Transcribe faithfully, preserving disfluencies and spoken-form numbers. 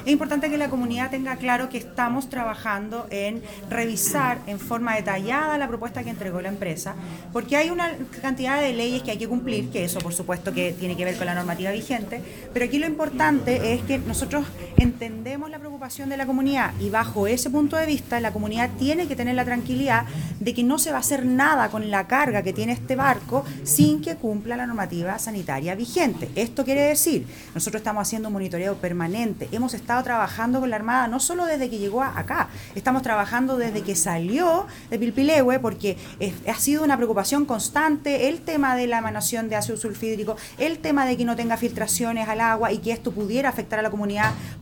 es importante que la comunidad tenga claro que estamos trabajando en revisar en forma detallada la propuesta que entregó la empresa, porque hay una cantidad de leyes que hay que cumplir, que eso por supuesto que tiene que ver con la normativa vigente, pero aquí lo importante es que nosotros entendemos la preocupación de la comunidad y bajo ese punto de vista la comunidad tiene que tener la tranquilidad de que no se va a hacer nada con la carga que tiene este barco sin que cumpla la normativa sanitaria vigente. Esto quiere decir, nosotros estamos haciendo un monitoreo permanente, hemos estado trabajando con la Armada no solo desde que llegó acá, estamos trabajando desde que salió de Pilpilehue, porque es, ha sido una preocupación constante el tema de la emanación de ácido sulfídrico, el tema de que no tenga filtraciones al agua y que esto pudiera afectar a la comunidad